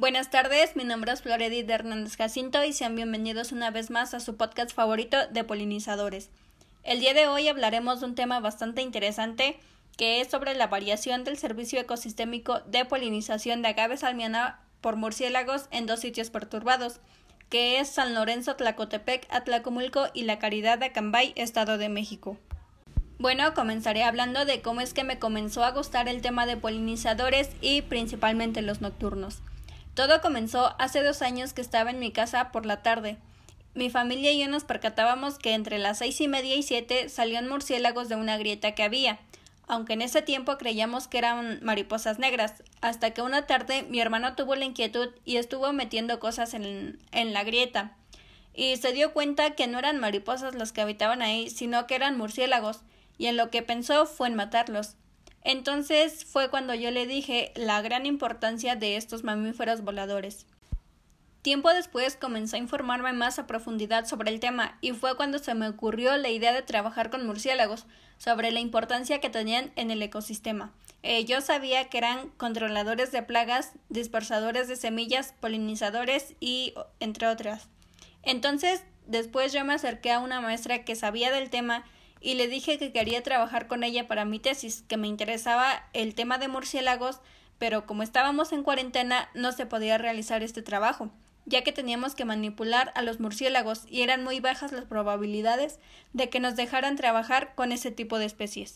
Buenas tardes, mi nombre es Floredith Hernández Jacinto y sean bienvenidos una vez más a su podcast favorito de polinizadores. El día de hoy hablaremos de un tema bastante interesante que es sobre la variación del servicio ecosistémico de polinización de agave salmiana por murciélagos en dos sitios perturbados, que es San Lorenzo Tlacotepec, Atlacomulco y La Caridad de Acambay, Estado de México. Bueno, comenzaré hablando de cómo es que me comenzó a gustar el tema de polinizadores y principalmente los nocturnos. Todo comenzó hace 2 años que estaba en mi casa por la tarde. Mi familia y yo nos percatábamos que entre las 6:30 y 7 salían murciélagos de una grieta que había, aunque en ese tiempo creíamos que eran mariposas negras, hasta que una tarde mi hermano tuvo la inquietud y estuvo metiendo cosas en la grieta, y se dio cuenta que no eran mariposas las que habitaban ahí, sino que eran murciélagos, y en lo que pensó fue en matarlos. Entonces fue cuando yo le dije la gran importancia de estos mamíferos voladores. Tiempo después comencé a informarme más a profundidad sobre el tema y fue cuando se me ocurrió la idea de trabajar con murciélagos, sobre la importancia que tenían en el ecosistema. Yo sabía que eran controladores de plagas, dispersadores de semillas, polinizadores y entre otras. Entonces, después yo me acerqué a una maestra que sabía del tema y le dije que quería trabajar con ella para mi tesis, que me interesaba el tema de murciélagos, pero como estábamos en cuarentena no se podía realizar este trabajo, ya que teníamos que manipular a los murciélagos y eran muy bajas las probabilidades de que nos dejaran trabajar con ese tipo de especies.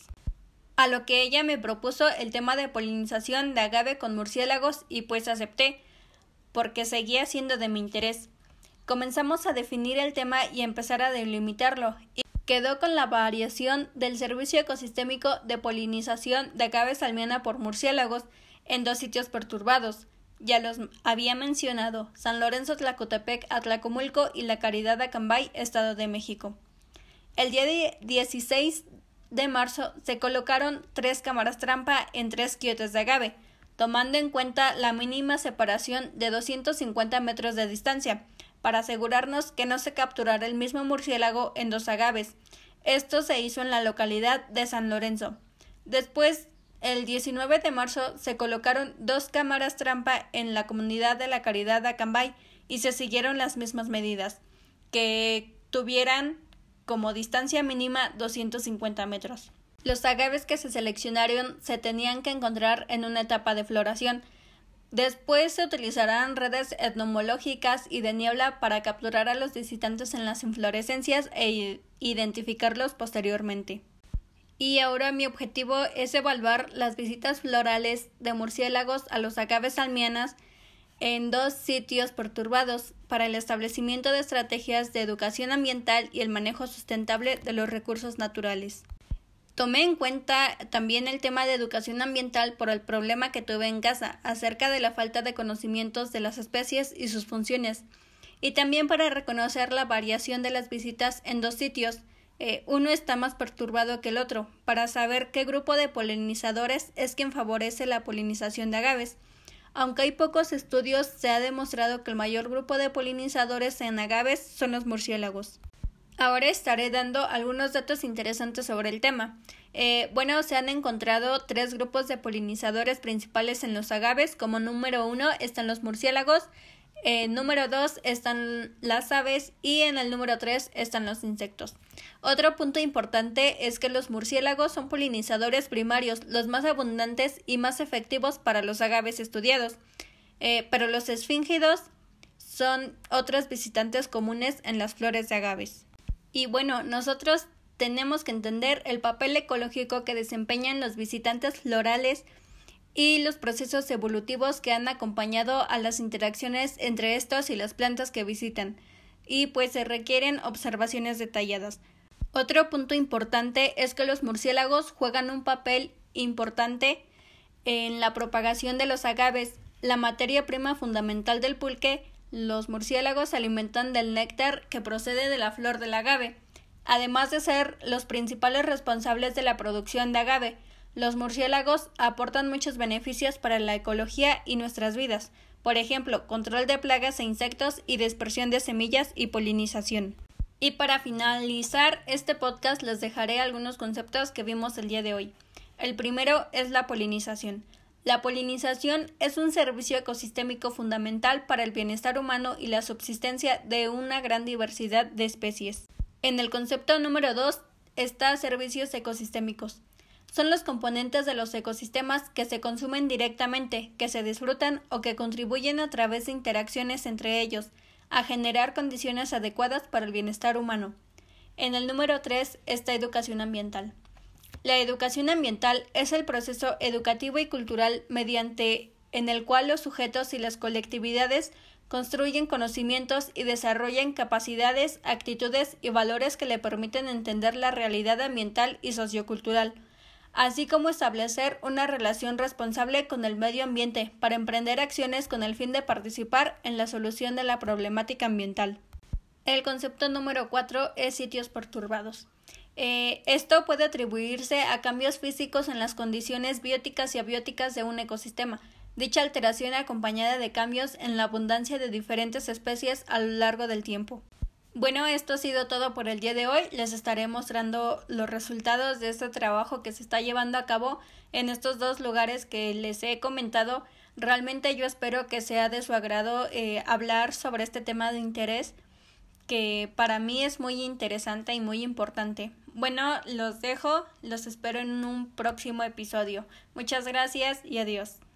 A lo que ella me propuso el tema de polinización de agave con murciélagos y pues acepté, porque seguía siendo de mi interés. Comenzamos a definir el tema y empezar a delimitarlo, y quedó con la variación del servicio ecosistémico de polinización de agave salmiana por murciélagos en 2 sitios perturbados. Ya los había mencionado, San Lorenzo Tlacotepec, Atlacomulco y La Caridad de Acambay, Estado de México. El día 16 de marzo se colocaron 3 cámaras trampa en 3 quiotes de agave, tomando en cuenta la mínima separación de 250 metros de distancia, para asegurarnos que no se capturara el mismo murciélago en 2 agaves. Esto se hizo en la localidad de San Lorenzo. Después, el 19 de marzo, se colocaron 2 cámaras trampa en la comunidad de La Caridad de Acambay y se siguieron las mismas medidas, que tuvieran como distancia mínima 250 metros. Los agaves que se seleccionaron se tenían que encontrar en una etapa de floración. Después se utilizarán redes etnomológicas y de niebla para capturar a los visitantes en las inflorescencias e identificarlos posteriormente. Y ahora mi objetivo es evaluar las visitas florales de murciélagos a los agaves salmianas en 2 sitios perturbados para el establecimiento de estrategias de educación ambiental y el manejo sustentable de los recursos naturales. Tomé en cuenta también el tema de educación ambiental por el problema que tuve en casa acerca de la falta de conocimientos de las especies y sus funciones, y también para reconocer la variación de las visitas en 2 sitios. Uno está más perturbado que el otro, para saber qué grupo de polinizadores es quien favorece la polinización de agaves. Aunque hay pocos estudios, se ha demostrado que el mayor grupo de polinizadores en agaves son los murciélagos. Ahora estaré dando algunos datos interesantes sobre el tema. Se han encontrado 3 grupos de polinizadores principales en los agaves. Como número 1 están los murciélagos, número 2 están las aves y en el número 3 están los insectos. Otro punto importante es que los murciélagos son polinizadores primarios, los más abundantes y más efectivos para los agaves estudiados, pero los esfíngidos son otros visitantes comunes en las flores de agaves. Y bueno, nosotros tenemos que entender el papel ecológico que desempeñan los visitantes florales y los procesos evolutivos que han acompañado a las interacciones entre estos y las plantas que visitan, y pues se requieren observaciones detalladas. Otro punto importante es que los murciélagos juegan un papel importante en la propagación de los agaves, la materia prima fundamental del pulque. Los murciélagos se alimentan del néctar que procede de la flor del agave. Además de ser los principales responsables de la producción de agave, los murciélagos aportan muchos beneficios para la ecología y nuestras vidas. Por ejemplo, control de plagas e insectos y dispersión de semillas y polinización. Y para finalizar este podcast les dejaré algunos conceptos que vimos el día de hoy. El primero es la polinización. La polinización es un servicio ecosistémico fundamental para el bienestar humano y la subsistencia de una gran diversidad de especies. En el concepto número 2 está servicios ecosistémicos. Son los componentes de los ecosistemas que se consumen directamente, que se disfrutan o que contribuyen a través de interacciones entre ellos a generar condiciones adecuadas para el bienestar humano. En el número 3 está educación ambiental. La educación ambiental es el proceso educativo y cultural en el cual los sujetos y las colectividades construyen conocimientos y desarrollan capacidades, actitudes y valores que le permiten entender la realidad ambiental y sociocultural, así como establecer una relación responsable con el medio ambiente para emprender acciones con el fin de participar en la solución de la problemática ambiental. El concepto número 4 es sitios perturbados. Esto puede atribuirse a cambios físicos en las condiciones bióticas y abióticas de un ecosistema. Dicha alteración acompañada de cambios en la abundancia de diferentes especies a lo largo del tiempo. Bueno, esto ha sido todo por el día de hoy. Les estaré mostrando los resultados de este trabajo que se está llevando a cabo en estos dos lugares que les he comentado. Realmente yo espero que sea de su agrado hablar sobre este tema de interés, que para mí es muy interesante y muy importante. Bueno, los dejo, los espero en un próximo episodio. Muchas gracias y adiós.